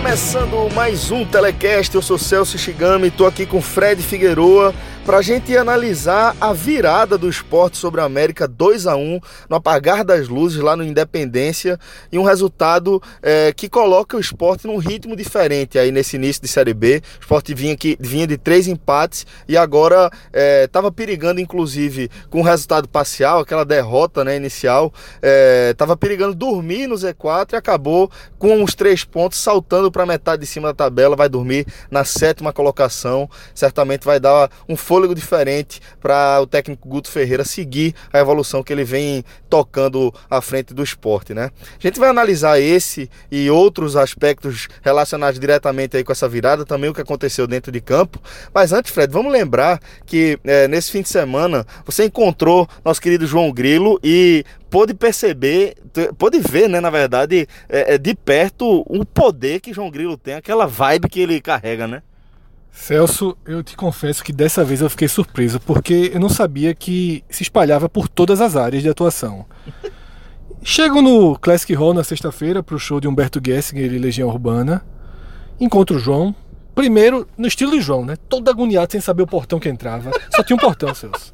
Começando mais um Telecast, eu sou Celso Shigami, estou aqui com Fred Figueroa para a gente analisar a virada do Sport sobre a América 2-1 no apagar das luzes lá no Independência, e um resultado que coloca o Sport num ritmo diferente aí nesse início de Série B. O Sport vinha de 3 empates e agora estava perigando, inclusive com o resultado parcial, aquela derrota, né, inicial, estava perigando dormir no Z4 e acabou com os 3 pontos saltando para a metade de cima da tabela, vai dormir na 7ª colocação. Certamente vai dar um fôlego diferente para o técnico Guto Ferreira seguir a evolução que ele vem tocando à frente do Sport, né? A gente vai analisar esse e outros aspectos relacionados diretamente aí com essa virada, também o que aconteceu dentro de campo. Mas antes, Fred, vamos lembrar que nesse fim de semana você encontrou nosso querido João Grilo e pôde perceber, pôde ver, né, na verdade, de perto o poder que João Grilo tem, aquela vibe que ele carrega, né? Celso, eu te confesso que dessa vez eu fiquei surpreso, porque eu não sabia que se espalhava por todas as áreas de atuação. Chego no Classic Hall na sexta-feira para o show de Humberto Gessinger e Legião Urbana, encontro o João, primeiro no estilo de João, né, todo agoniado sem saber o portão que entrava. Só tinha um portão, Celso.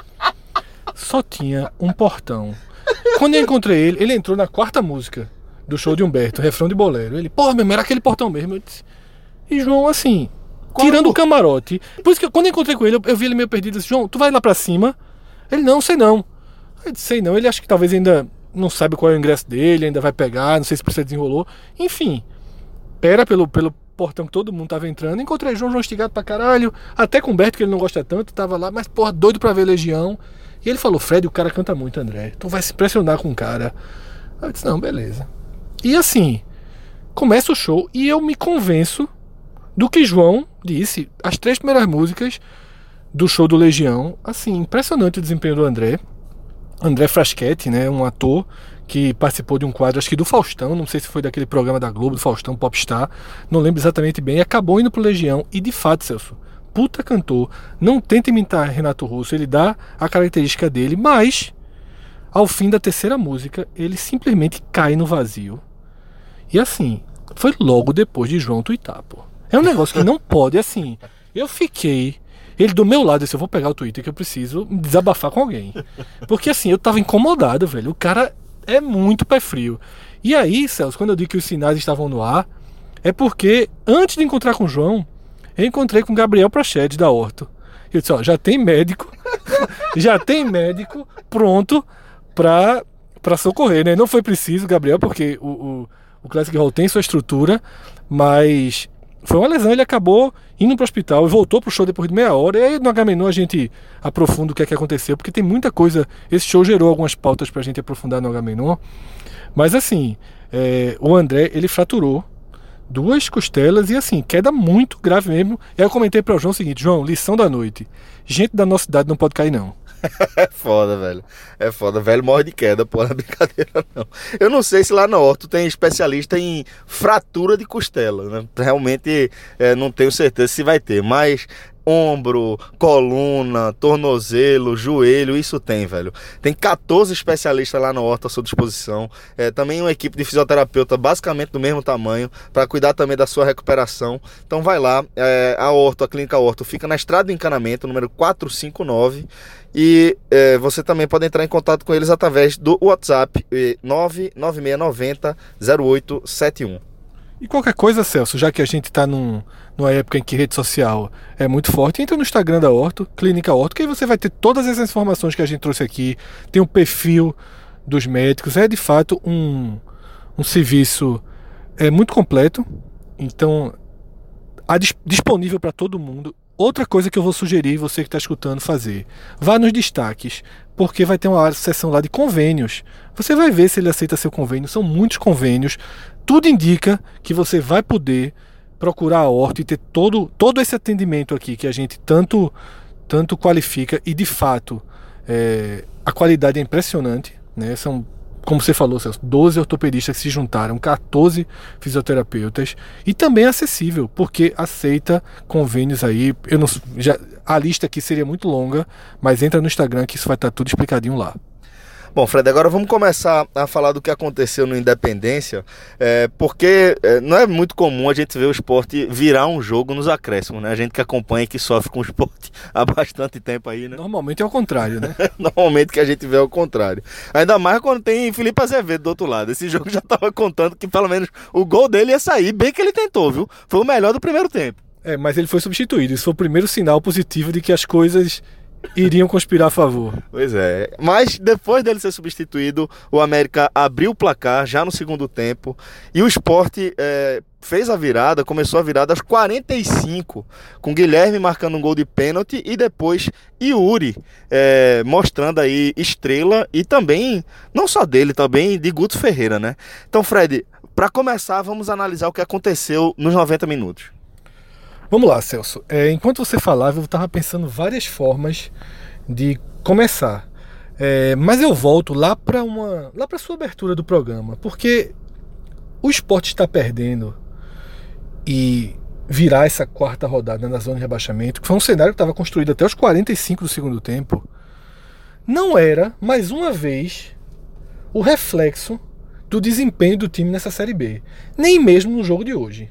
Só tinha um portão. Quando eu encontrei ele, ele entrou na 4ª música do show de Humberto, refrão de bolero. Ele, pô, meu irmão, era aquele portão mesmo. Eu disse, e João, assim, tirando o camarote. Por isso que quando eu encontrei com ele, eu vi ele meio perdido. Eu disse, João, tu vai lá pra cima? Ele, não, sei não. Eu disse, sei não. Ele acha que talvez ainda não sabe qual é o ingresso dele, ainda vai pegar, não sei se precisa desenrolou. Enfim, pera pelo portão que todo mundo tava entrando. Encontrei João estigado pra caralho. Até com o Humberto, que ele não gosta tanto, tava lá, mas porra, doido pra ver Legião. E ele falou, Fred, o cara canta muito, André. Tu vai se impressionar com o cara. Eu disse, não, beleza. E assim, começa o show e eu me convenço do que João disse. As 3 primeiras músicas do show do Legião, assim, impressionante o desempenho do André. André Fraschetti, né, um ator que participou de um quadro, acho que do Faustão, não sei se foi daquele programa da Globo, do Faustão Popstar, não lembro exatamente bem, acabou indo pro Legião e de fato, Celso, puta cantor, não tenta imitar Renato Russo, ele dá a característica dele, mas ao fim da 3ª música ele simplesmente cai no vazio. E assim, foi logo depois de João tuitar, pô. É um negócio que não pode, assim, eu fiquei, ele do meu lado, eu disse, eu vou pegar o Twitter que eu preciso desabafar com alguém, porque assim, eu tava incomodado, velho, o cara é muito pé frio. E aí, Celso, quando eu digo que os sinais estavam no ar, é porque antes de encontrar com o João, eu encontrei com o Gabriel Prachedes da Orto. Eu disse, ó, já tem médico pronto pra socorrer, né? Não foi preciso, Gabriel, porque o Classic Hall tem sua estrutura, mas foi uma lesão, ele acabou indo pro hospital e voltou pro show depois de meia hora, e aí no H-Menu a gente aprofunda o que é que aconteceu, porque tem muita coisa, esse show gerou algumas pautas pra gente aprofundar no H-Menu, mas assim, o André, ele fraturou 2 costelas e assim, queda muito grave mesmo. E aí eu comentei para o João o seguinte, João, lição da noite, gente da nossa idade não pode cair não. É foda, velho. É foda, velho morre de queda, pô, não é brincadeira não. Eu não sei se lá na Orto tem especialista em fratura de costela, né? Realmente não tenho certeza se vai ter, mas ombro, coluna, tornozelo, joelho, isso tem, velho. Tem 14 especialistas lá na Orto à sua disposição. Também uma equipe de fisioterapeuta basicamente do mesmo tamanho, para cuidar também da sua recuperação. Então vai lá, a Clínica Orto fica na Estrada do Encanamento, número 459. E você também pode entrar em contato com eles através do WhatsApp 99690-0871. E qualquer coisa, Celso, já que a gente está numa época em que rede social é muito forte, entra no Instagram da Orto, Clínica Orto, que aí você vai ter todas essas informações que a gente trouxe aqui, tem um perfil dos médicos, é de fato um serviço muito completo, então disponível para todo mundo. Outra coisa que eu vou sugerir você que está escutando fazer, vá nos destaques, porque vai ter uma seção lá de convênios. Você vai ver se ele aceita seu convênio, são muitos convênios. Tudo indica que você vai poder procurar a Orto e ter todo esse atendimento aqui que a gente tanto qualifica, e de fato a qualidade é impressionante, né? São, como você falou, Celso, 12 ortopedistas que se juntaram, 14 fisioterapeutas, e também é acessível, porque aceita convênios aí. A lista aqui seria muito longa, mas entra no Instagram que isso vai estar tudo explicadinho lá. Bom, Fred, agora vamos começar a falar do que aconteceu no Independência, porque não é muito comum a gente ver o Sport virar um jogo nos acréscimos, né? A gente que acompanha e que sofre com o Sport há bastante tempo aí, né? Normalmente é o contrário, né? Normalmente que a gente vê é o contrário. Ainda mais quando tem Felipe Azevedo do outro lado. Esse jogo já estava contando que pelo menos o gol dele ia sair, bem que ele tentou, viu? Foi o melhor do primeiro tempo. Mas ele foi substituído. Isso foi o primeiro sinal positivo de que as coisas iriam conspirar a favor. Pois é, mas depois dele ser substituído, o América abriu o placar já no segundo tempo e o Sport fez a virada, começou a virada aos 45, com Guilherme marcando um gol de pênalti e depois Yuri mostrando aí estrela e também, não só dele, também de Guto Ferreira, né? Então, Fred, para começar, vamos analisar o que aconteceu nos 90 minutos. Vamos lá, Celso. Enquanto você falava, eu estava pensando várias formas de começar. Mas eu volto lá para a sua abertura do programa, porque o Sport está perdendo e virar essa quarta rodada na zona de rebaixamento, que foi um cenário que estava construído até os 45 do segundo tempo, não era, mais uma vez, o reflexo do desempenho do time nessa Série B. Nem mesmo no jogo de hoje.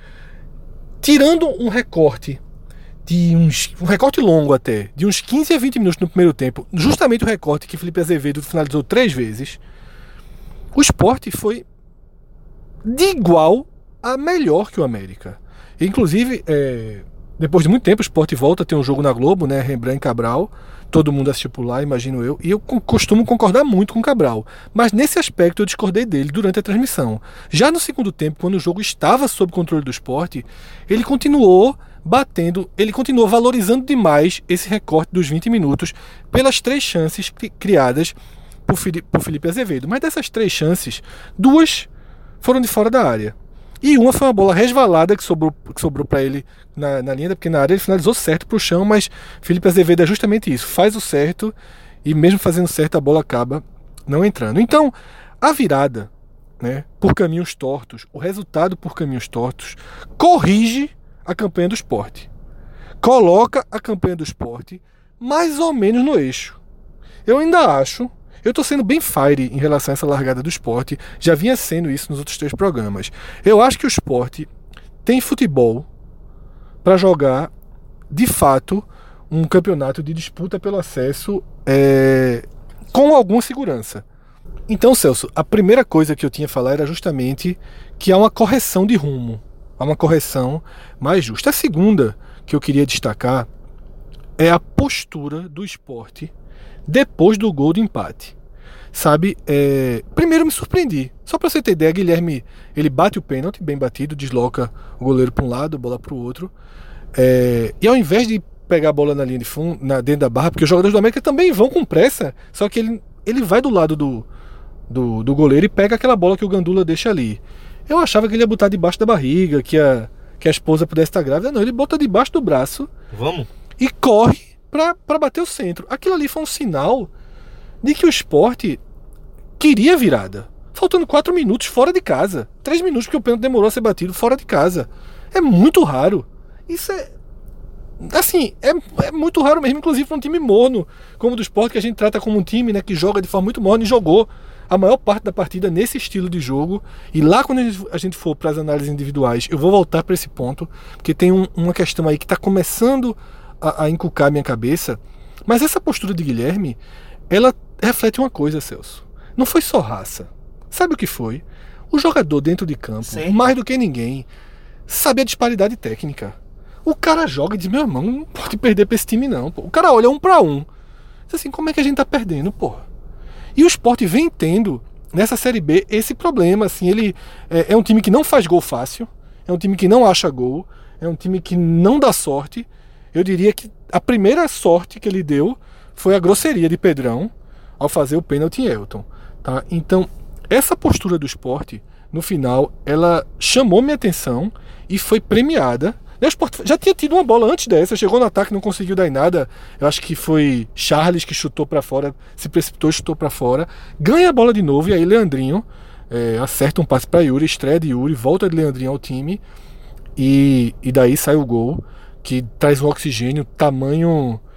Tirando um recorte um recorte longo até, de uns 15 a 20 minutos no primeiro tempo, justamente o recorte que Felipe Azevedo finalizou 3 vezes, o Sport foi de igual a melhor que o América. Inclusive, depois de muito tempo, o Sport volta a ter um jogo na Globo, né, Rembrandt e Cabral, todo mundo assistiu por lá, imagino eu, e eu costumo concordar muito com o Cabral, mas nesse aspecto eu discordei dele durante a transmissão. Já no segundo tempo, quando o jogo estava sob controle do Sport, ele continuou valorizando demais esse recorte dos 20 minutos pelas 3 chances criadas por Felipe Azevedo. Mas dessas 3 chances, 2 foram de fora da área. E uma foi uma bola resvalada que sobrou para ele na linha da pequena área. Ele finalizou certo para o chão, mas Felipe Azevedo é justamente isso. Faz o certo e mesmo fazendo certo a bola acaba não entrando. Então, a virada, né, por caminhos tortos, o resultado por caminhos tortos, corrige a campanha do Sport. Coloca a campanha do Sport mais ou menos no eixo. Eu ainda acho... Eu estou sendo bem fire em relação a essa largada do Sport. Já vinha sendo isso nos outros 3 programas. Eu acho que o Sport tem futebol para jogar, de fato, um campeonato de disputa pelo acesso com alguma segurança. Então, Celso, a primeira coisa que eu tinha a falar era justamente que há uma correção de rumo. Há uma correção mais justa. A segunda que eu queria destacar é a postura do Sport depois do gol de empate. Sabe, primeiro eu me surpreendi. Só para você ter ideia, Guilherme, ele bate o pênalti, bem batido, desloca o goleiro para um lado, a bola para o outro. E ao invés de pegar a bola na linha de fundo, dentro da barra, porque os jogadores do América também vão com pressa, só que ele vai do lado do goleiro e pega aquela bola que o Gandula deixa ali. Eu achava que ele ia botar debaixo da barriga, que a esposa pudesse estar grávida. Não, ele bota debaixo do braço. Vamos? E corre para bater o centro. Aquilo ali foi um sinal de que o Sport queria a virada. Faltando 4 minutos fora de casa. 3 minutos porque o pênalti demorou a ser batido fora de casa. É muito raro. Isso é muito raro mesmo, inclusive para um time morno como o do Sport, que a gente trata como um time, né, que joga de forma muito morna, e jogou a maior parte da partida nesse estilo de jogo. E lá quando a gente for para as análises individuais, eu vou voltar para esse ponto, porque tem uma questão aí que está começando a encucar a minha cabeça. Mas essa postura de Guilherme, ela reflete uma coisa, Celso. Não foi só raça. Sabe o que foi? O jogador dentro de campo, Sim, mais do que ninguém, sabe a disparidade técnica. O cara joga e diz, meu irmão, não pode perder pra esse time não. Pô. O cara olha 1 para 1. Diz assim, como é que a gente tá perdendo, pô? E o Sport vem tendo, nessa Série B, esse problema. Assim, ele é um time que não faz gol fácil, é um time que não acha gol, é um time que não dá sorte. Eu diria que a primeira sorte que ele deu foi a grosseria de Pedrão ao fazer o pênalti em Elton. Tá? Então, essa postura do Sport, no final, ela chamou minha atenção e foi premiada. O Sport já tinha tido uma bola antes dessa, chegou no ataque, não conseguiu dar em nada. Eu acho que foi Charles que chutou para fora, se precipitou e chutou para fora. Ganha a bola de novo e aí Leandrinho acerta um passe para Yuri, estreia de Yuri, volta de Leandrinho ao time e daí sai o gol, que traz um oxigênio tamanho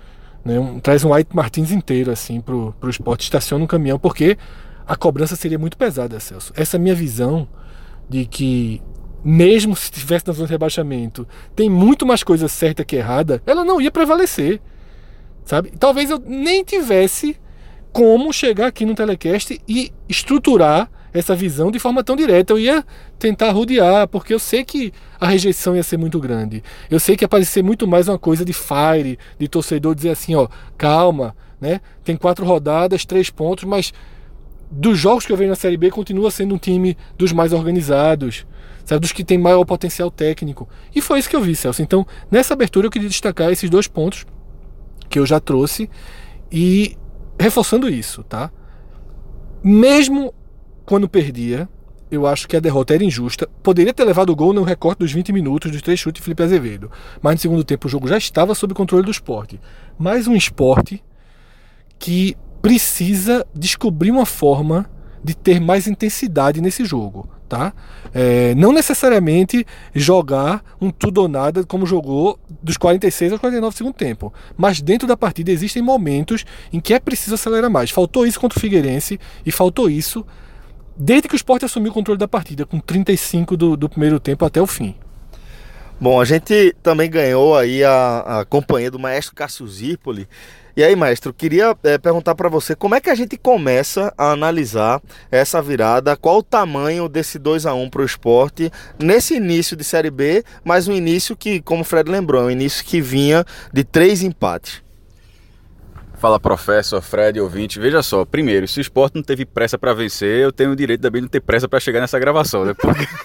né? Traz um White Martins inteiro assim pro Sport, estaciona um caminhão, porque a cobrança seria muito pesada, Celso. Essa é a minha visão de que, mesmo se estivesse na zona de rebaixamento, tem muito mais coisa certa que errada, ela não ia prevalecer, sabe? Talvez eu nem tivesse como chegar aqui no telecast e estruturar essa visão de forma tão direta. Eu ia tentar rodear, porque eu sei que a rejeição ia ser muito grande. Eu sei que ia parecer muito mais uma coisa de fire, de torcedor dizer assim, ó, calma, né? Tem 4 rodadas, 3 pontos, mas dos jogos que eu vejo na Série B, continua sendo um time dos mais organizados, sabe? Dos que tem maior potencial técnico. E foi isso que eu vi, Celso. Então, nessa abertura eu queria destacar esses 2 pontos que eu já trouxe e reforçando isso, tá? Mesmo quando perdia, eu acho que a derrota era injusta. Poderia ter levado o gol no recorte dos 20 minutos dos 3 chutes de Felipe Azevedo. Mas no segundo tempo o jogo já estava sob controle do Sport. Mais um Sport que precisa descobrir uma forma de ter mais intensidade nesse jogo, tá? Não necessariamente jogar um tudo ou nada como jogou dos 46 aos 49 do segundo tempo, mas dentro da partida existem momentos em que é preciso acelerar mais. Faltou isso contra o Figueirense e faltou isso desde que o Sport assumiu o controle da partida, com 35 do primeiro tempo até o fim. Bom, a gente também ganhou aí a companhia do maestro Cássio Zirpoli. E aí, maestro, queria perguntar para você como é que a gente começa a analisar essa virada, qual o tamanho desse 2-1 para o Sport nesse início de Série B, mas um início que, como o Fred lembrou, é um início que vinha de 3 empates. Fala, professor, Fred, ouvinte. Veja só, primeiro, se o Sport não teve pressa para vencer, eu tenho o direito também de não ter pressa para chegar nessa gravação, né?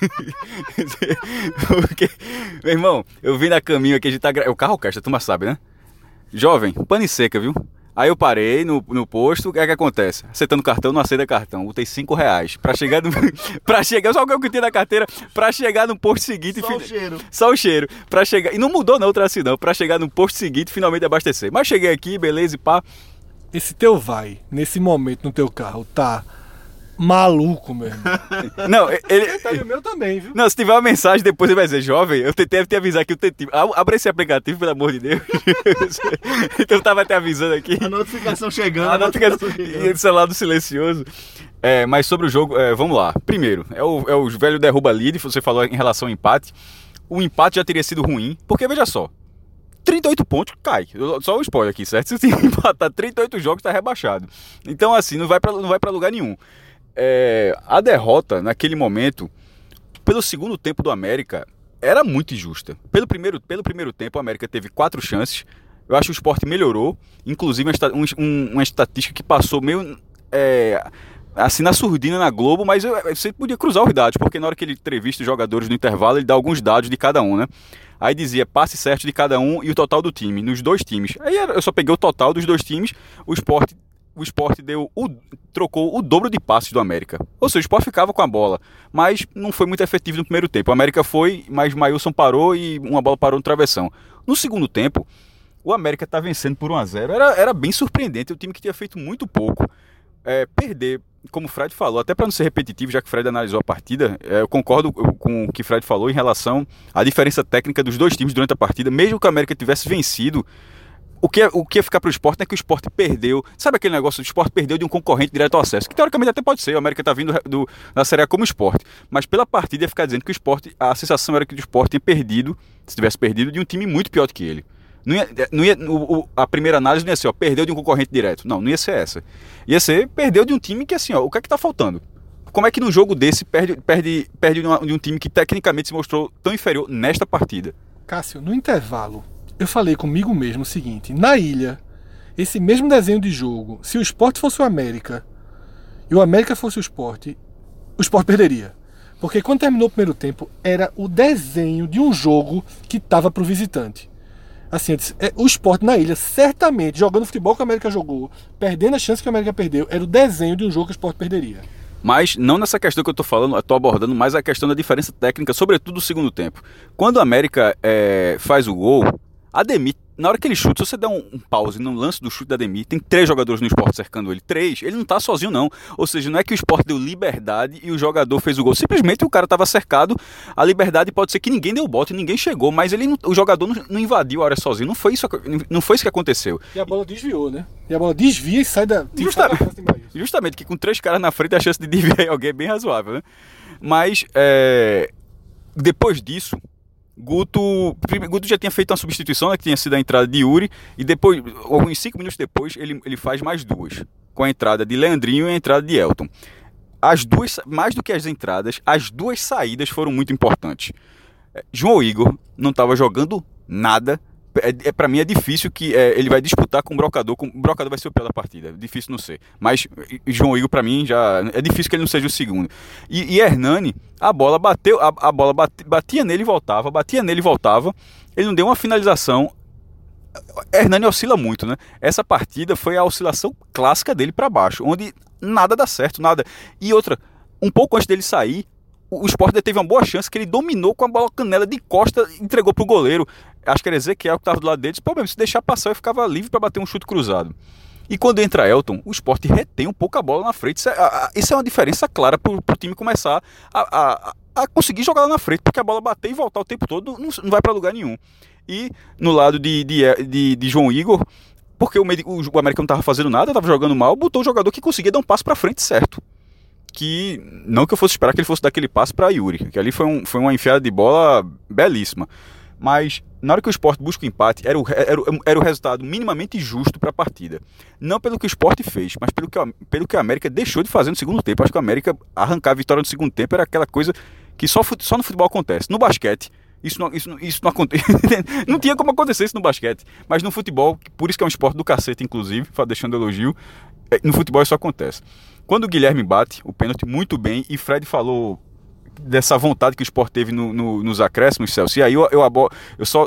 Porque, meu irmão, eu vim na caminho aqui, a gente tá... É o Carrocast, a turma sabe, né? Jovem, pane seca, viu? Aí eu parei no posto, o que é que acontece? Aceitando cartão, não aceita cartão. Botei R$5 pra chegar no... pra chegar, só o que eu tinha na carteira, pra chegar no posto seguinte... Só o cheiro. Só o cheiro. Pra chegar... E não mudou não, outra assim não. Pra chegar no posto seguinte, finalmente abastecer. Mas cheguei aqui, beleza, e pá. Esse teu vai, nesse momento no teu carro, tá maluco mesmo. Não, ele... Tá o meu também, viu? Não, se tiver uma mensagem depois ele vai dizer, jovem, eu tentei te avisar que eu tentei. Abra esse aplicativo, pelo amor de Deus. Então eu tava te avisando aqui. A notificação chegando. A notificação e o celular do silencioso. Mas sobre o jogo, vamos lá. Primeiro, é o velho derruba lead, você falou em relação ao empate. O empate já teria sido ruim, porque veja só, 38 pontos cai. Só o spoiler aqui, certo? Se você empatar 38 jogos, tá rebaixado. Então assim, não vai pra lugar nenhum. A derrota naquele momento, pelo segundo tempo do América, era muito injusta. Pelo primeiro tempo, o América teve 4 chances. Eu acho que o Sport melhorou. Inclusive uma estatística que passou meio assim na surdina na Globo, mas você podia cruzar os dados, porque na hora que ele entrevista os jogadores no intervalo, ele dá alguns dados de cada um, né? Aí dizia passe certo de cada um e o total do time, nos 2 times. Aí eu só peguei o total dos 2 times, o Sport trocou o dobro de passes do América. Ou seja, o Sport ficava com a bola, mas não foi muito efetivo no primeiro tempo. O América foi, mas Maílson parou e uma bola parou no travessão. No segundo tempo, o América está vencendo por 1-0. Era bem surpreendente, o time que tinha feito muito pouco. Perder, como o Fred falou, até para não ser repetitivo, já que o Fred analisou a partida, eu concordo com o que o Fred falou em relação à diferença técnica dos 2 times durante a partida. Mesmo que o América tivesse vencido, o que ia ficar para o Sport é que o Sport perdeu. Sabe aquele negócio do Sport perdeu de um concorrente direto ao acesso? Que teoricamente até pode ser, o América está vindo da Série A como Sport. Mas pela partida ia ficar dizendo que o Sport, a sensação era que o Sport tinha perdido, se tivesse perdido, de um time muito pior do que ele. A primeira análise não ia ser, perdeu de um concorrente direto. Não ia ser essa. Ia ser, perdeu de um time que assim, o que é que está faltando? Como é que num jogo desse perde de um time que tecnicamente se mostrou tão inferior nesta partida? Cássio, no intervalo, eu falei comigo mesmo o seguinte: na ilha, esse mesmo desenho de jogo, se o Sport fosse o América e o América fosse o Sport perderia. Porque quando terminou o primeiro tempo, era o desenho de um jogo que estava pro visitante. Assim, eu disse, o Sport na ilha, certamente, jogando futebol que o América jogou, perdendo a chance que o América perdeu, era o desenho de um jogo que o Sport perderia. Mas não nessa questão que eu estou falando, eu estou abordando mais a questão da diferença técnica, sobretudo no segundo tempo. Quando o América faz o gol, Ademir na hora que ele chuta, se você der um pause no lance do chute da Ademir, tem 3 jogadores no Sport cercando ele. 3, ele não tá sozinho não. Ou seja, não é que o Sport deu liberdade e o jogador fez o gol. Simplesmente o cara tava cercado, a liberdade pode ser que ninguém deu bote, ninguém chegou, mas o jogador não invadiu a área sozinho. Não foi isso que aconteceu. E a bola desviou, né? E a bola desvia e sai da... Justamente, que com 3 caras na frente a chance de desviar alguém é bem razoável, né? Mas, depois disso, Guto já tinha feito uma substituição, né, que tinha sido a entrada de Yuri, e depois, alguns 5 minutos depois, ele faz mais 2, com a entrada de Leandrinho e a entrada de Elton. As duas, mais do que as entradas, as 2 saídas foram muito importantes. João Igor não estava jogando nada. Para mim é difícil que ele vai disputar com o Brocador. O Brocador vai ser o pior da partida. Difícil não ser. Mas João Igor, para mim, já é difícil que ele não seja o segundo. E Hernani, a bola bateu, a bola batia nele e voltava, batia nele e voltava. Ele não deu uma finalização. Hernani oscila muito, né? Essa partida foi a oscilação clássica dele para baixo, onde nada dá certo, nada. E outra, um pouco antes dele sair, o Sport teve uma boa chance que ele dominou com a bola canela de costa e entregou pro goleiro. Acho que era Ezequiel que estava do lado dele. Disse, se deixar passar, eu ficava livre para bater um chute cruzado. E quando entra Elton, o Sport retém um pouco a bola na frente. Isso é uma diferença clara pro time começar a conseguir jogar lá na frente, porque a bola bater e voltar o tempo todo não vai para lugar nenhum. E no lado de João Igor, porque o América não estava fazendo nada, estava jogando mal, botou o jogador que conseguia dar um passo para frente certo. Que não que eu fosse esperar que ele fosse dar aquele passe para Yuri, que ali foi uma enfiada de bola belíssima. Mas na hora que o Sport busca o empate, era o resultado minimamente justo para a partida. Não pelo que o Sport fez, mas pelo que a América deixou de fazer no segundo tempo. Acho que a América arrancar a vitória no segundo tempo era aquela coisa que só no futebol acontece. No basquete, isso não acontece. Não tinha como acontecer isso no basquete. Mas no futebol, por isso que é um esporte do cacete, inclusive, deixando elogio, no futebol isso acontece. Quando o Guilherme bate o pênalti muito bem, e Fred falou dessa vontade que o Sport teve nos acréscimos, Celso, e aí eu só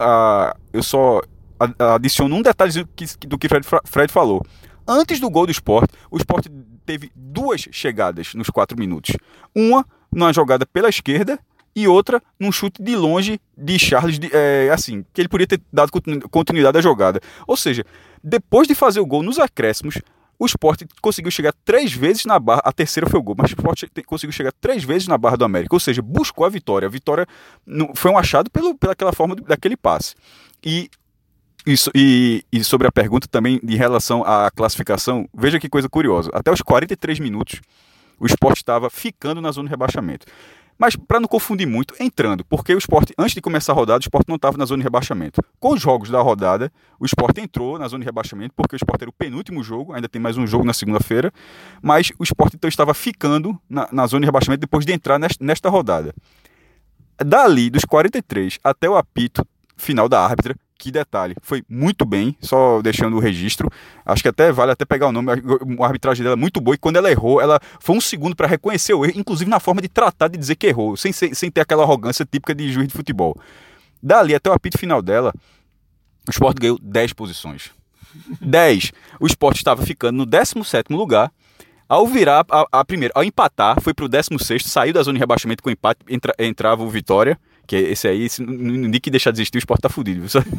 adiciono um detalhe do que Fred falou. Antes do gol do Sport, o Sport teve 2 chegadas nos 4 minutos. Uma numa jogada pela esquerda e outra num chute de longe de Charles, que ele podia ter dado continuidade à jogada. Ou seja, depois de fazer o gol nos acréscimos, o Sport conseguiu chegar 3 vezes na barra, a terceira foi o gol, mas o Sport conseguiu chegar 3 vezes na barra do América, ou seja, buscou a vitória. A vitória foi um achado pelaquela forma daquele passe. E sobre a pergunta também em relação à classificação, veja que coisa curiosa. Até os 43 minutos, o Sport estava ficando na zona de rebaixamento. Mas, para não confundir muito, entrando, porque o Sport, antes de começar a rodada, o Sport não estava na zona de rebaixamento. Com os jogos da rodada, o Sport entrou na zona de rebaixamento, porque o Sport era o penúltimo jogo, ainda tem mais um jogo na segunda-feira, mas o Sport então estava ficando na zona de rebaixamento depois de entrar nesta rodada. Dali, dos 43 até o apito final da árbitra, que detalhe, foi muito bem, só deixando o registro, acho que vale pegar o nome, a arbitragem dela é muito boa, e quando ela errou, ela foi um segundo para reconhecer o erro, inclusive na forma de tratar de dizer que errou, sem ter aquela arrogância típica de juiz de futebol. Dali até o apito final dela, o Sport ganhou 10 posições. 10. O Sport estava ficando no 17º lugar. Ao virar ao empatar, foi para o 16º, saiu da zona de rebaixamento com empate, entrava o Vitória, que é esse aí, nem que deixar de existir, o Sport tá fudido. Só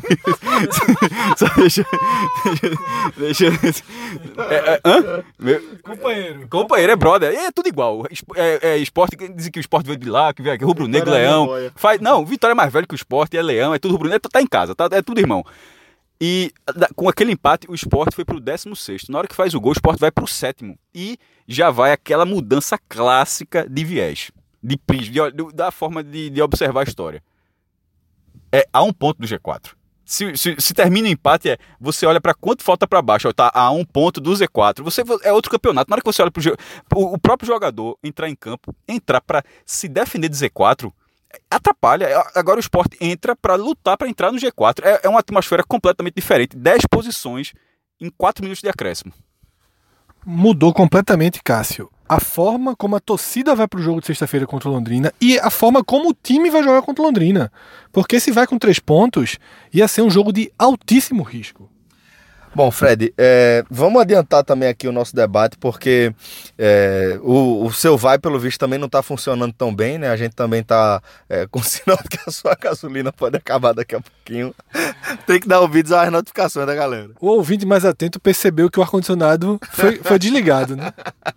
deixa Companheiro, é brother, é tudo igual. Sport, dizem que o Sport veio de lá, que veio aqui, rubro-negro, Leão. Não, Vitória é mais velho que o Sport, é Leão, é tudo rubro-negro, tá em casa, é tudo irmão. E com aquele empate, o Sport foi pro 16º. Na hora que faz o gol, o Sport vai pro 7º. E já vai aquela mudança clássica de viés, de prisma, da forma de observar a história. A 1 ponto do G4. Se termina o empate, você olha para quanto falta para baixo. Tá a 1 ponto do Z4. É outro campeonato. Na hora que você olha o próprio jogador entrar em campo, entrar para se defender de Z4, atrapalha. Agora o Sport entra para lutar para entrar no G4. É uma atmosfera completamente diferente. 10 posições em 4 minutos de acréscimo. Mudou completamente, Cássio, a forma como a torcida vai pro jogo de sexta-feira contra o Londrina e a forma como o time vai jogar contra o Londrina. Porque se vai com 3 pontos, ia ser um jogo de altíssimo risco. Bom, Fred, vamos adiantar também aqui o nosso debate, porque o seu vai, pelo visto, também não está funcionando tão bem, né? A gente também está com sinal de que a sua gasolina pode acabar daqui a pouquinho. Tem que dar ouvidos às notificações da galera. O ouvinte mais atento percebeu que o ar-condicionado foi desligado, né?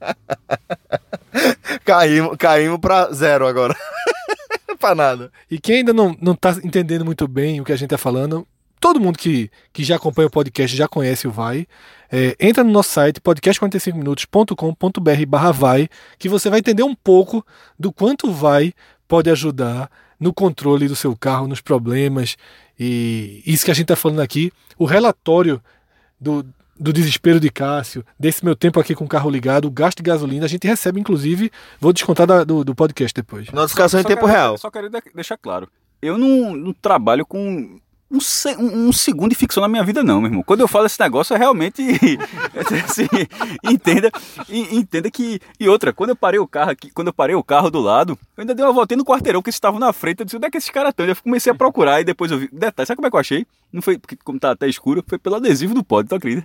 Caímos para 0 agora. Para nada. E quem ainda não está entendendo muito bem o que a gente está falando, todo mundo que já acompanha o podcast já conhece o Vai. Entra no nosso site podcast45minutos.com.br/vai, que você vai entender um pouco do quanto o Vai pode ajudar no controle do seu carro, nos problemas. E isso que a gente está falando aqui, o relatório do desespero de Cássio, desse meu tempo aqui com o carro ligado, o gasto de gasolina, a gente recebe, inclusive, vou descontar do podcast depois. Notificação em tempo real. Só quero deixar claro, eu não trabalho com um segundo de ficção na minha vida não, meu irmão. Quando eu falo esse negócio, é realmente assim, entenda que... E outra, quando eu parei o carro do lado, eu ainda dei uma voltinha no quarteirão, que eles estavam na frente, eu disse, onde é que esses caras estão? Eu comecei a procurar e depois eu vi... Detalhe, sabe como é que eu achei? Não foi, porque como tá até escuro, foi pelo adesivo do pod, tu acredita?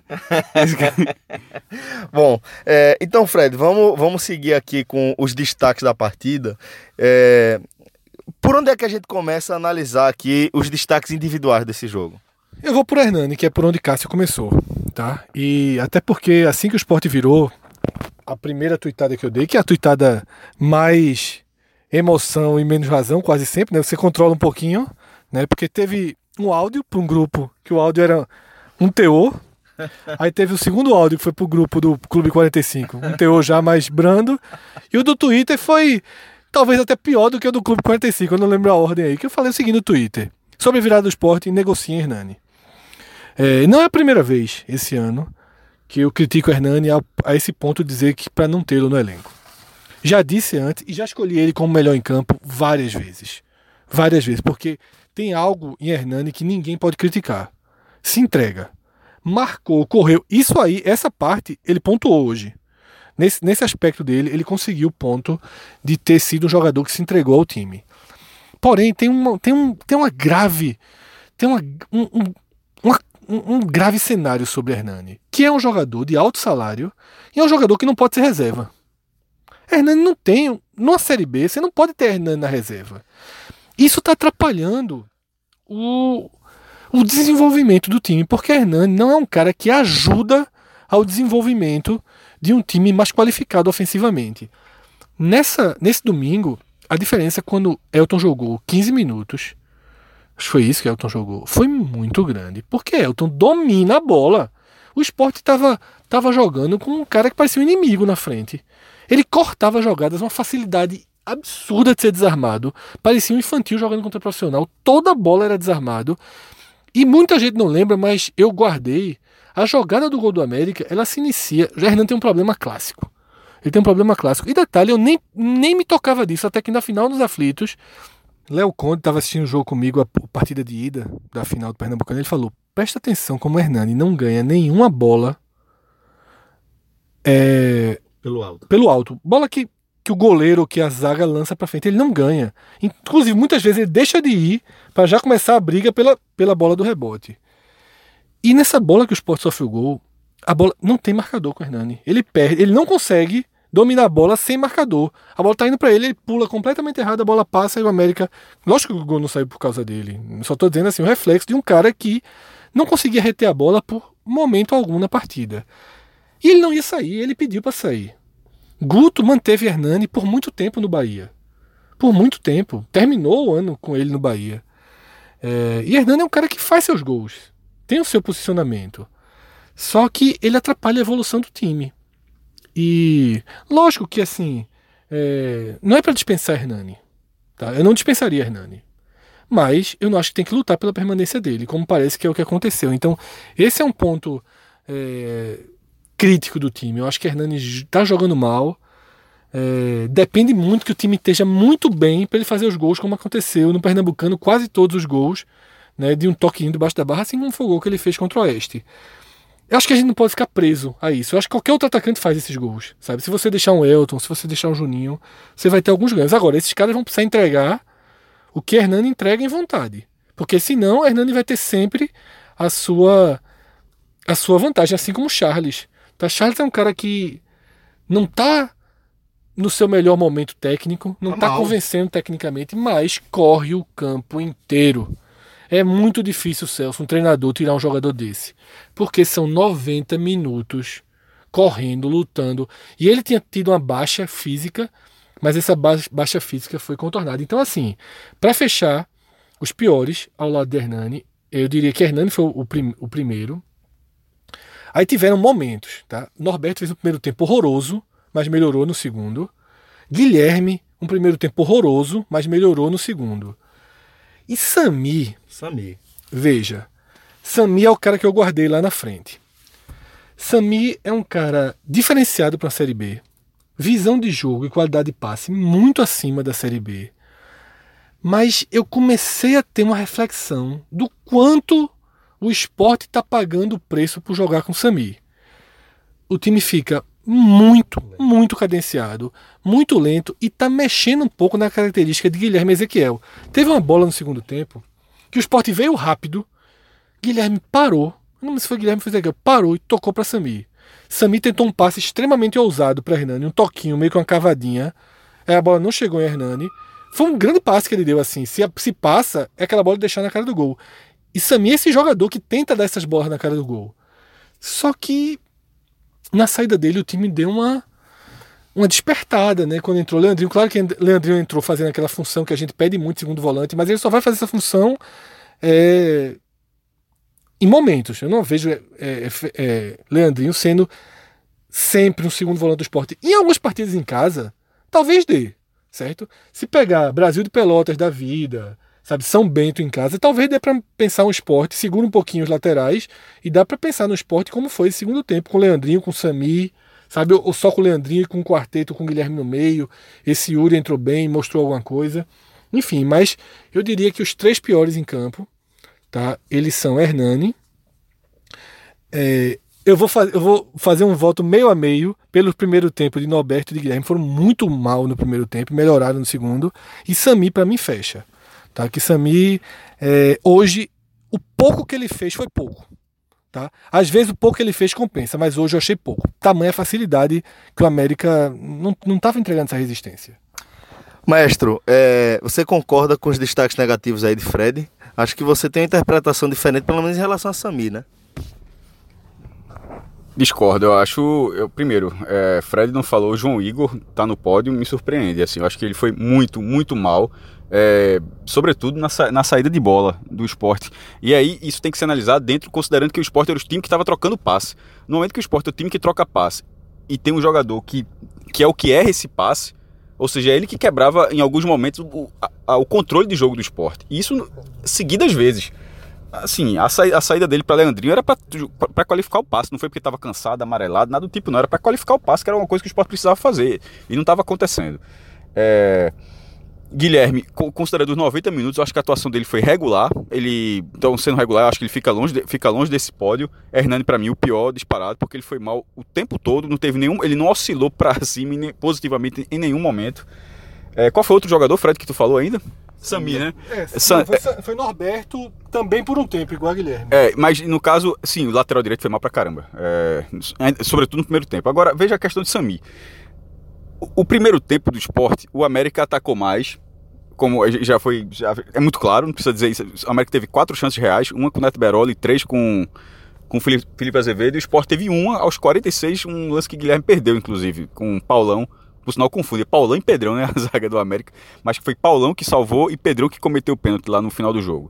Bom, então, Fred, vamos seguir aqui com os destaques da partida. Por onde é que a gente começa a analisar aqui os destaques individuais desse jogo? Eu vou por Hernani, que é por onde Cássio começou, tá? E até porque assim que o Sport virou, a primeira tuitada que eu dei, que é a tuitada mais emoção e menos razão, quase sempre, né? Você controla um pouquinho, né? Porque teve um áudio para um grupo, que o áudio era um teor. Aí teve o segundo áudio, que foi pro grupo do Clube 45, um teor já mais brando. E o do Twitter foi... talvez até pior do que o do Clube 45, eu não lembro a ordem aí, que eu falei o seguinte no Twitter: sobre a virada do Sport, negocia Hernani. Não é a primeira vez esse ano que eu critico Hernani a esse ponto de dizer que para não tê-lo no elenco. Já disse antes e já escolhi ele como melhor em campo várias vezes. Várias vezes, porque tem algo em Hernani que ninguém pode criticar. Se entrega. Marcou, correu. Isso aí, essa parte, ele pontuou hoje. Nesse aspecto dele, ele conseguiu o ponto de ter sido um jogador que se entregou ao time. Porém, tem um grave cenário sobre Hernani, que é um jogador de alto salário e é um jogador que não pode ser reserva. Hernani não tem, numa Série B, você não pode ter Hernani na reserva. Isso está atrapalhando o desenvolvimento do time, porque Hernani não é um cara que ajuda ao desenvolvimento de um time mais qualificado ofensivamente. Nesse domingo, a diferença quando Elton jogou 15 minutos, acho que foi isso que Elton jogou, foi muito grande, porque Elton domina a bola. O Sport estava jogando com um cara que parecia um inimigo na frente. Ele cortava jogadas, uma facilidade absurda de ser desarmado, parecia um infantil jogando contra o profissional, toda a bola era desarmado, e muita gente não lembra, mas eu guardei. A jogada do gol do América, ela se inicia... O Hernani tem um problema clássico. Ele tem um problema clássico. E detalhe, eu nem me tocava disso, até que na final dos aflitos, Léo Conde estava assistindo o jogo comigo, a partida de ida da final do Pernambucano, ele falou, presta atenção como o Hernani não ganha nenhuma bola pelo alto. Bola que o goleiro, que a zaga lança pra frente, ele não ganha. Inclusive, muitas vezes ele deixa de ir para já começar a briga pela bola do rebote. E nessa bola que o Sport sofre o gol, a bola não tem marcador com o Hernani. Ele perde, ele não consegue dominar a bola sem marcador. A bola tá indo para ele pula completamente errado, a bola passa e o América... Lógico que o gol não saiu por causa dele. Só tô dizendo assim, o reflexo de um cara que não conseguia reter a bola por momento algum na partida. E ele não ia sair, ele pediu para sair. Guto manteve Hernani por muito tempo no Bahia. Por muito tempo. Terminou o ano com ele no Bahia. E Hernani é um cara que faz seus gols. Tem o seu posicionamento. Só que ele atrapalha a evolução do time. E lógico que assim, não é para dispensar Hernani. Tá? Eu não dispensaria Hernani. Mas eu não acho que tem que lutar pela permanência dele, como parece que é o que aconteceu. Então, esse é um ponto crítico do time. Eu acho que Hernani está jogando mal. Depende muito que o time esteja muito bem para ele fazer os gols, como aconteceu no Pernambucano, quase todos os gols, né, de um toquinho debaixo da barra, assim como foi o gol que ele fez contra o Oeste. Eu acho que a gente não pode ficar preso a isso. Eu acho que qualquer outro atacante faz esses gols, sabe? Se você deixar um Elton, se você deixar um Juninho, você vai ter alguns ganhos. Agora, esses caras vão precisar entregar o que Hernani entrega em vontade. Porque senão, Hernani vai ter sempre a sua a sua vantagem, assim como o Charles. Tá? Charles é um cara que não tá no seu melhor momento técnico, não tá convencendo tecnicamente, mas corre o campo inteiro. É muito difícil, Celso, um treinador tirar um jogador desse. Porque são 90 minutos correndo, lutando. E ele tinha tido uma baixa física, mas essa baixa física foi contornada. Então, assim, para fechar, os piores ao lado de Hernani, eu diria que Hernani foi o primeiro. Aí tiveram momentos, tá? Norberto fez um primeiro tempo horroroso, mas melhorou no segundo. Guilherme, um primeiro tempo horroroso, mas melhorou no segundo. E Sami, veja, Sami é o cara que eu guardei lá na frente. Sami é um cara diferenciado para a Série B, visão de jogo e qualidade de passe muito acima da Série B. Mas eu comecei a ter uma reflexão do quanto o Sport está pagando o preço por jogar com Sami. O time fica muito cadenciado, muito lento e está mexendo um pouco na característica de Guilherme Ezequiel. Teve uma bola no segundo tempo que o Sport veio rápido, Guilherme parou, não sei se foi Guilherme ou Ezequiel, parou e tocou para Sami. Sami tentou um passe extremamente ousado para Hernani, um toquinho, meio que uma cavadinha. A bola não chegou em Hernani. Foi um grande passe que ele deu assim. Se passa, é aquela bola de deixar na cara do gol. E Sami é esse jogador que tenta dar essas bolas na cara do gol. Só que na saída dele o time deu uma despertada, né? Quando entrou o Leandrinho. Claro que Leandrinho entrou fazendo aquela função que a gente pede muito segundo volante, mas ele só vai fazer essa função em momentos. Eu não vejo Leandrinho sendo sempre um segundo volante do Sport. Em algumas partidas em casa, talvez dê, certo? Se pegar Brasil de Pelotas da vida, sabe, São Bento em casa, talvez dê para pensar um Sport, segura um pouquinho os laterais e dá para pensar no Sport como foi esse segundo tempo, com o Leandrinho, com o Sami, sabe, ou só com o Leandrinho e com o quarteto, com o Guilherme no meio. Esse Yuri entrou bem, mostrou alguma coisa. Enfim, mas eu diria que os três piores em campo, tá? Eles são Hernani. Eu vou fazer um voto meio a meio pelo primeiro tempo de Norberto e de Guilherme. Foram muito mal no primeiro tempo, melhoraram no segundo. E Sami, para mim, fecha. Tá? Que Sami, hoje, o pouco que ele fez foi pouco. Tá? Às vezes o pouco que ele fez compensa, mas hoje eu achei pouco. Tamanha facilidade que o América não estava entregando essa resistência. Maestro, você concorda com os destaques negativos aí de Fred? Acho que você tem uma interpretação diferente, pelo menos em relação a Sami, né? Discordo, eu acho. Primeiro, Fred não falou, João Igor tá no pódio, me surpreende. Assim, eu acho que ele foi muito mal, sobretudo na saída de bola do Sport. E aí, isso tem que ser analisado considerando que o Sport era o time que estava trocando passe. No momento que o Sport é o time que troca passe e tem um jogador que é o que erra esse passe, ou seja, é ele que quebrava em alguns momentos o controle de jogo do Sport. E isso seguidas vezes. Assim, a saída dele para Leandrinho era para qualificar o passe, não foi porque estava cansado, amarelado, nada do tipo, não. Era para qualificar o passe, que era uma coisa que o Sport precisava fazer, e não estava acontecendo. Guilherme, considerando os 90 minutos, eu acho que a atuação dele foi regular. Então, sendo regular, eu acho que ele fica longe desse pódio. Hernani, para mim, o pior disparado, porque ele foi mal o tempo todo, não teve ele não oscilou para cima positivamente em nenhum momento. Qual foi outro jogador, Fred, que tu falou ainda? Sami, né? Foi Norberto também por um tempo, igual a Guilherme. Mas no caso, sim, o lateral direito foi mal pra caramba. Sobretudo no primeiro tempo. Agora, veja a questão de Sami. O primeiro tempo do Sport, o América atacou mais, como já é muito claro, não precisa dizer isso. O América teve 4 chances reais, uma com o Neto Beroli, 3 com o Felipe Azevedo, e o Sport teve uma aos 46, um lance que Guilherme perdeu, inclusive, com o Paulão. Por sinal, confunde Paulão e Pedrão, né? A zaga do América. Mas foi Paulão que salvou e Pedrão que cometeu o pênalti lá no final do jogo.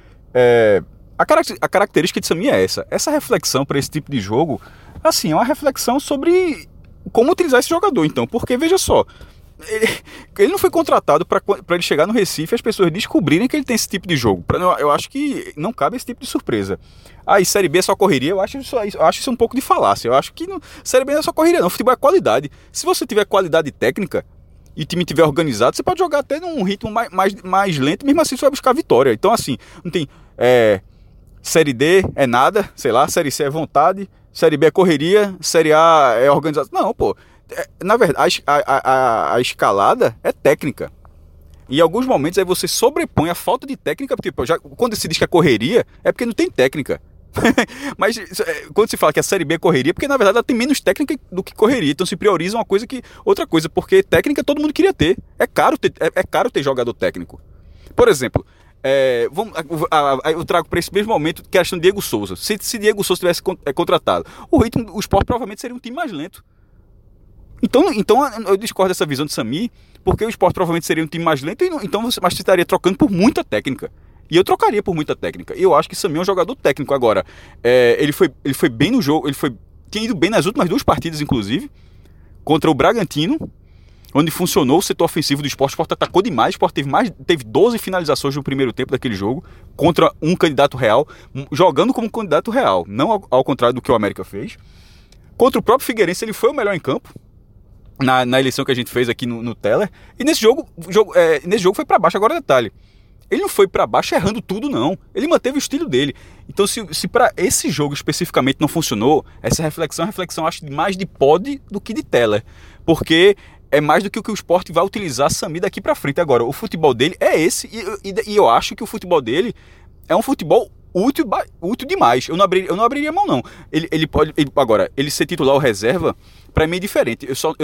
A característica de Sami é essa. Essa reflexão para esse tipo de jogo, assim, é uma reflexão sobre como utilizar esse jogador, então. Porque, veja só, ele não foi contratado para ele chegar no Recife e as pessoas descobrirem que ele tem esse tipo de jogo. Eu acho que não cabe esse tipo de surpresa. E Série B é só correria, eu acho isso um pouco de falácia. Eu acho que Série B não é só correria, não. Futebol é qualidade. Se você tiver qualidade técnica e o time estiver organizado, você pode jogar até num ritmo mais lento, mesmo assim você vai buscar vitória. Então, assim, não tem... Série D é nada, sei lá, Série C é vontade, Série B é correria, Série A é organização. Não, pô. Na verdade, a escalada é técnica. E em alguns momentos aí você sobrepõe a falta de técnica. Tipo, quando se diz que é correria, é porque não tem técnica. Mas quando se fala que a Série B é correria, porque na verdade ela tem menos técnica do que correria. Então se prioriza uma coisa que outra coisa, porque técnica todo mundo queria ter. É caro ter jogador técnico. Por exemplo, eu trago para esse mesmo momento que a questão de Diego Souza. Se Diego Souza tivesse contratado, o Sport provavelmente seria um time mais lento. Então eu discordo dessa visão de Sami, porque o Sport provavelmente seria um time mais lento, mas você estaria trocando por muita técnica. E eu trocaria por muita técnica. E eu acho que Sami é um jogador técnico agora. Ele foi bem no jogo, tinha ido bem nas últimas 2 partidas, inclusive, contra o Bragantino, onde funcionou o setor ofensivo do Sport. O Sport atacou demais, o Sport teve 12 finalizações no primeiro tempo daquele jogo, contra um candidato real, jogando como candidato real, não ao contrário do que o América fez. Contra o próprio Figueirense, ele foi o melhor em campo, na eleição que a gente fez aqui no Teller, e nesse jogo foi para baixo. Agora detalhe, ele não foi para baixo errando tudo, não. Ele manteve o estilo dele. Então, se para esse jogo especificamente não funcionou, essa reflexão acho mais de pod do que de Teller. Porque é mais do que o que o Sport vai utilizar Sami daqui para frente. Agora, o futebol dele é esse, e eu acho que o futebol dele é um futebol útil demais. Eu não abriria mão, não. Agora, ele ser titular ou reserva, para mim é diferente.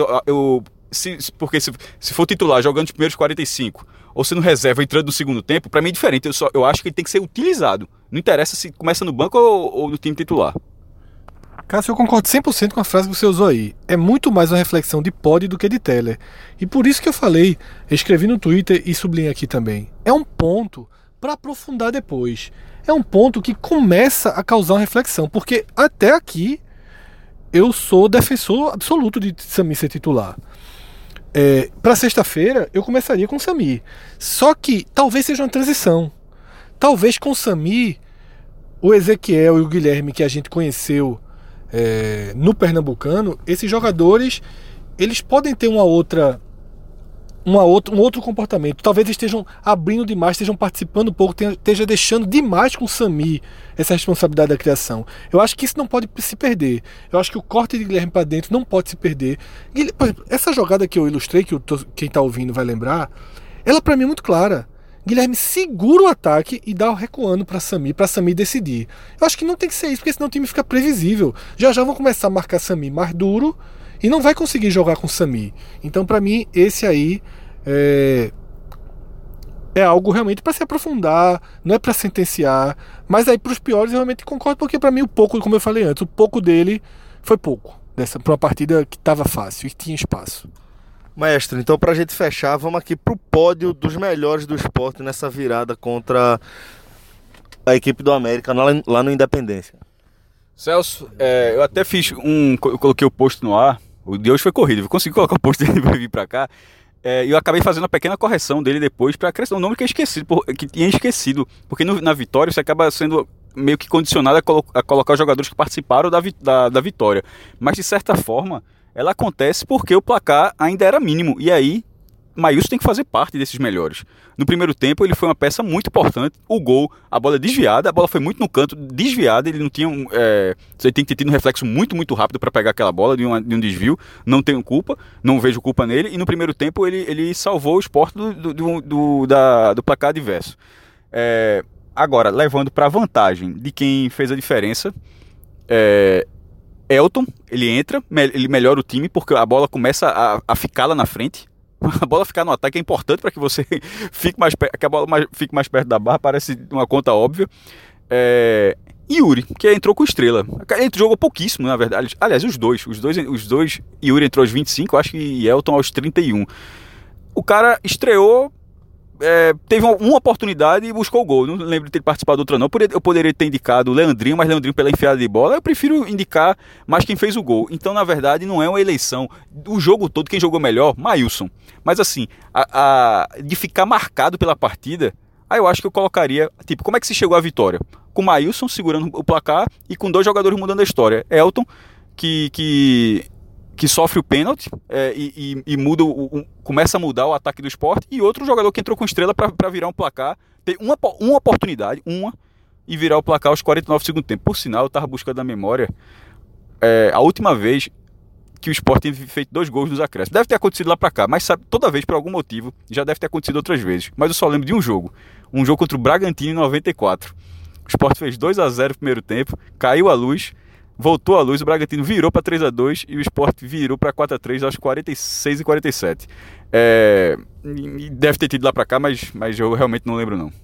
Porque se for titular jogando os primeiros 45, ou sendo reserva entrando no segundo tempo, para mim é diferente. Eu acho que ele tem que ser utilizado. Não interessa se começa no banco ou no time titular. Cássio, eu concordo 100% com a frase que você usou aí. É muito mais uma reflexão de pod do que de Teller. E por isso que eu falei, escrevi no Twitter e sublinhei aqui também. É um ponto para aprofundar depois. É um ponto que começa a causar uma reflexão, porque até aqui eu sou defensor absoluto de Sami ser titular. Para sexta-feira eu começaria com o Sami. Só que talvez seja uma transição. Talvez com o Sami, o Ezequiel e o Guilherme que a gente conheceu no Pernambucano, esses jogadores eles podem ter um outro comportamento. Talvez estejam abrindo demais, estejam participando um pouco, esteja deixando demais com o Sami essa responsabilidade da criação. Eu acho que isso não pode se perder. Eu acho que o corte de Guilherme para dentro não pode se perder. Por exemplo, essa jogada que eu ilustrei, que quem está ouvindo vai lembrar, ela para mim é muito clara. Guilherme segura o ataque e dá o recuando para Sami decidir. Eu acho que não tem que ser isso, porque senão o time fica previsível. Já vão começar a marcar Sami mais duro e não vai conseguir jogar com Sami. Então, para mim, esse aí é algo realmente para se aprofundar, não é para sentenciar. Mas aí, para os piores, eu realmente concordo, porque para mim, o pouco, como eu falei antes, o pouco dele foi pouco. Para uma partida que estava fácil e tinha espaço. Maestro, então pra gente fechar, vamos aqui pro pódio dos melhores do Sport nessa virada contra a equipe do América lá no Independência. Celso, eu até eu coloquei o post no ar, o de hoje foi corrido, eu consegui colocar o post dele pra vir pra cá, e eu acabei fazendo uma pequena correção dele depois pra acrescentar um nome que eu tinha esquecido, porque na vitória você acaba sendo meio que condicionado a colocar os jogadores que participaram da vitória, mas de certa forma ela acontece porque o placar ainda era mínimo. E aí, Maílson tem que fazer parte desses melhores. No primeiro tempo, ele foi uma peça muito importante. O gol, a bola desviada, a bola foi muito no canto, desviada. Ele não tinha você tem que ter tido um reflexo muito, muito rápido para pegar aquela bola de um desvio. Não tenho culpa, não vejo culpa nele. E no primeiro tempo, ele salvou o Sport do placar adverso. Agora, levando para a vantagem de quem fez a diferença, Elton, ele entra, ele melhora o time porque a bola começa a ficar lá na frente. A bola ficar no ataque é importante para que você fique que a bola fique mais perto da barra, parece uma conta óbvia. Yuri, que entrou com estrela. Ele jogou pouquíssimo, na verdade. Aliás, os dois. Yuri entrou aos 25, acho que Elton aos 31. O cara estreou, teve uma oportunidade e buscou o gol. Não lembro de ter participado de outra, não. Eu poderia ter indicado o Leandrinho, mas Leandrinho pela enfiada de bola. Eu prefiro indicar mais quem fez o gol. Então, na verdade, não é uma eleição. O jogo todo, quem jogou melhor, Maílson. Mas assim, de ficar marcado pela partida, aí eu acho que eu colocaria, tipo, como é que se chegou à vitória? Com Maílson segurando o placar e com 2 jogadores mudando a história. Elton, que sofre o pênalti e muda começa a mudar o ataque do Sport, e outro jogador que entrou com estrela para virar um placar, tem uma oportunidade, e virar o placar aos 49 do segundo tempo. Por sinal, eu estava buscando na memória a última vez que o Sport tem feito 2 gols nos acréscimos. Deve ter acontecido lá para cá, mas sabe, toda vez, por algum motivo, já deve ter acontecido outras vezes. Mas eu só lembro de um jogo contra o Bragantino em 94. O Sport fez 2-0 no primeiro tempo, caiu a luz, voltou a luz, o Bragantino virou para 3-2 e o Sport virou para 4-3 aos 46 e 47. Deve ter tido lá para cá, mas eu realmente não lembro não.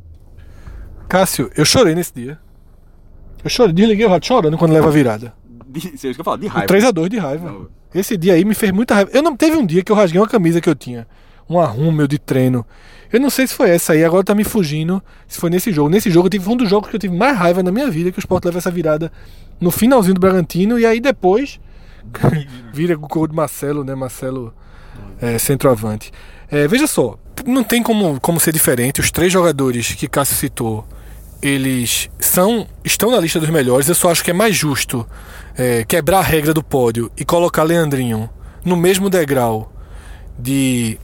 Cássio, eu chorei nesse dia. Eu chorei, desliguei o rádio chorando quando leva a virada. Você que falar de raiva. 3-2 de raiva. Não. Esse dia aí me fez muita raiva. Teve um dia que eu rasguei uma camisa que eu tinha, um arrumo meu de treino. Eu não sei se foi essa aí, agora tá me fugindo se foi nesse jogo. Nesse jogo foi um dos jogos que eu tive mais raiva na minha vida, que o Sport leva essa virada no finalzinho do Bragantino, e aí depois vira com o gol de Marcelo, né? Marcelo centroavante. Veja só, não tem como ser diferente. Os 3 jogadores que Cássio citou, eles estão na lista dos melhores. Eu só acho que é mais justo quebrar a regra do pódio e colocar Leandrinho no mesmo degrau de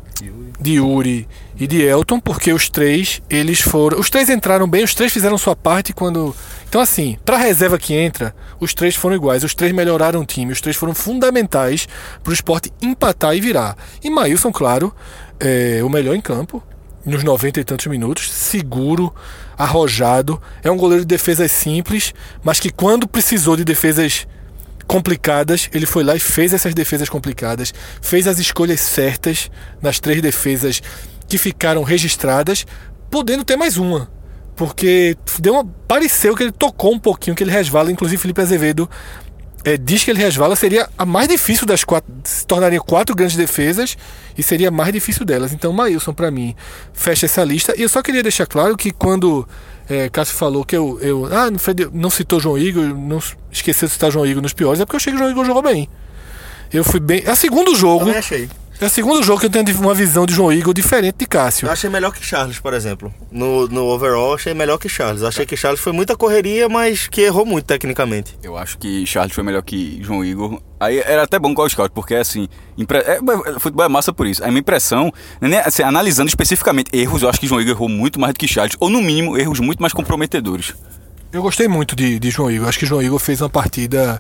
Yuri e de Elton, porque os 3 entraram bem, os 3 fizeram sua parte quando. Então, assim, pra reserva que entra, os 3 foram iguais, os 3 melhoraram o time, os 3 foram fundamentais pro Sport empatar e virar. E Maílson, claro, o melhor em campo, nos 90 e tantos minutos, seguro, arrojado, é um goleiro de defesas simples, mas que quando precisou de defesas complicadas, ele foi lá e fez essas defesas complicadas, fez as escolhas certas nas 3 defesas que ficaram registradas, podendo ter mais uma, porque pareceu que ele tocou um pouquinho, que ele resvala. Inclusive Felipe Azevedo diz que ele resvala, seria a mais difícil das 4, se tornaria 4 grandes defesas e seria a mais difícil delas. Então Maílson, para mim, fecha essa lista. E eu só queria deixar claro que quando Cássio falou que Fred não citou João Igor, não esqueceu de citar João Igor nos piores, é porque eu achei que o João Igor jogou bem. Eu fui bem. É o segundo jogo. Também achei. É o segundo jogo que eu tenho uma visão de João Igor diferente de Cássio. Eu achei melhor que Charles, por exemplo. No overall, achei melhor que Charles. Achei que Charles foi muita correria, mas que errou muito tecnicamente. Eu acho que Charles foi melhor que João Igor. Aí era até bom com o scout, porque assim, futebol é massa por isso. A minha impressão, assim, analisando especificamente erros, eu acho que João Igor errou muito mais do que Charles, ou no mínimo, erros muito mais comprometedores. Eu gostei muito de João Igor. Acho que João Igor fez uma partida.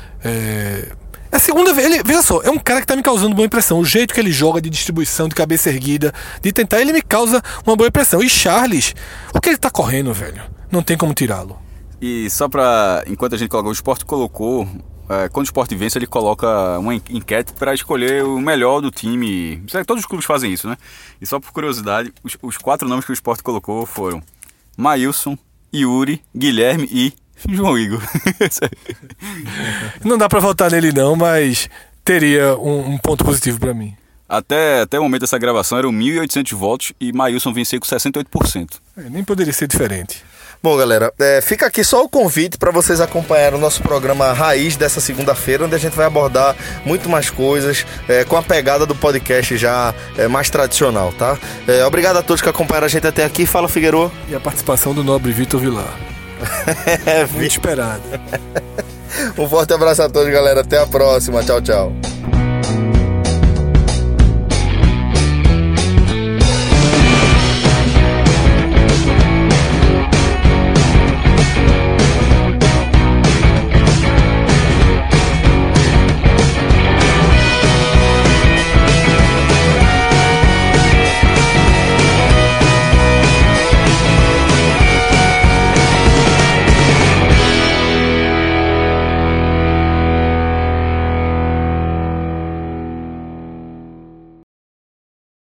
A segunda vez, veja só, é um cara que tá me causando boa impressão. O jeito que ele joga de distribuição, de cabeça erguida, de tentar, ele me causa uma boa impressão. E Charles, o que ele tá correndo, velho? Não tem como tirá-lo. E só enquanto a gente colocou, o Sport colocou, quando o Sport vence, ele coloca uma enquete para escolher o melhor do time. Todos os clubes fazem isso, né? E só por curiosidade, os 4 nomes que o Sport colocou foram Maílson, Yuri, Guilherme e João Igor. Não dá pra votar nele não, mas teria um ponto positivo pra mim. Até o momento dessa gravação eram 1.800 votos e Maílson venceu com 68%. Nem poderia ser diferente. Bom, galera, fica aqui só o convite para vocês acompanharem o nosso programa Raiz dessa segunda-feira, onde a gente vai abordar muito mais coisas, com a pegada do podcast já mais tradicional, tá? Obrigado a todos que acompanharam a gente até aqui. Fala, Figueiredo. E a participação do nobre Vitor Vilar. Muito esperado. Um forte abraço a todos, galera. Até a próxima. Tchau, tchau.